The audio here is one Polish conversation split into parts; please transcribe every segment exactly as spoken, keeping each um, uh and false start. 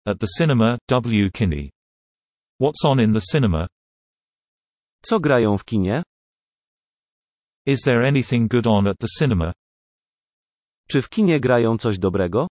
At the cinema, W. Kinney. What's on in the cinema? Co grają w kinie? Is there anything good on at the cinema? Czy w kinie grają coś dobrego?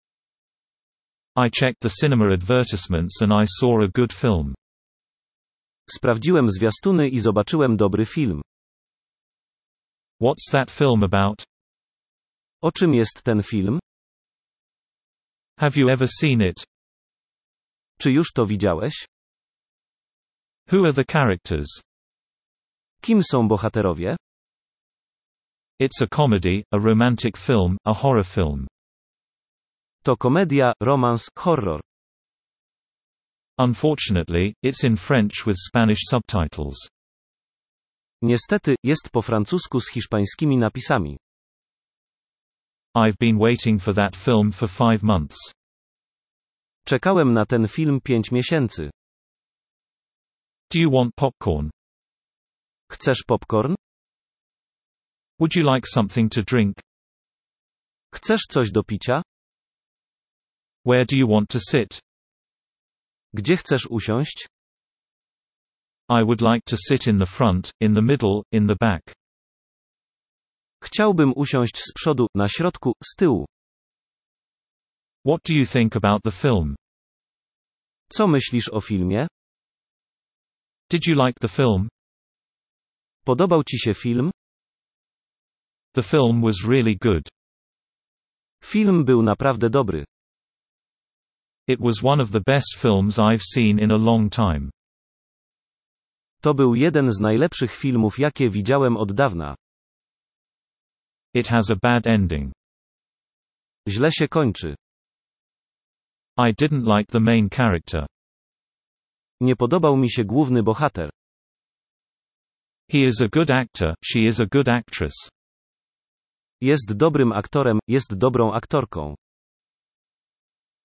I checked the cinema advertisements and I saw a good film. Sprawdziłem zwiastuny i zobaczyłem dobry film. What's that film about? O czym jest ten film? Have you ever seen it? Czy już to widziałeś? Who are the characters? Kim są bohaterowie? It's a comedy, a romantic film, a horror film. To komedia, romans, horror. Unfortunately, it's in French with Spanish subtitles. Niestety, jest po francusku z hiszpańskimi napisami. I've been waiting for that film for five months. Czekałem na ten film pięć miesięcy. Do you want popcorn? Chcesz popcorn? Would you like something to drink? Chcesz coś do picia? Where do you want to sit? Gdzie chcesz usiąść? I would like to sit in the front, in the middle, in the back. Chciałbym usiąść z przodu, na środku, z tyłu. What do you think about the film? Co myślisz o filmie? Did you like the film? Podobał ci się film? The film was really good. Film był naprawdę dobry. It was one of the best films I've seen in a long time. To był jeden z najlepszych filmów, jakie widziałem od dawna. It has a bad ending. Źle się kończy. I didn't like the main character. Nie podobał mi się główny bohater. He is a good actor, she is a good actress. Jest dobrym aktorem, jest dobrą aktorką.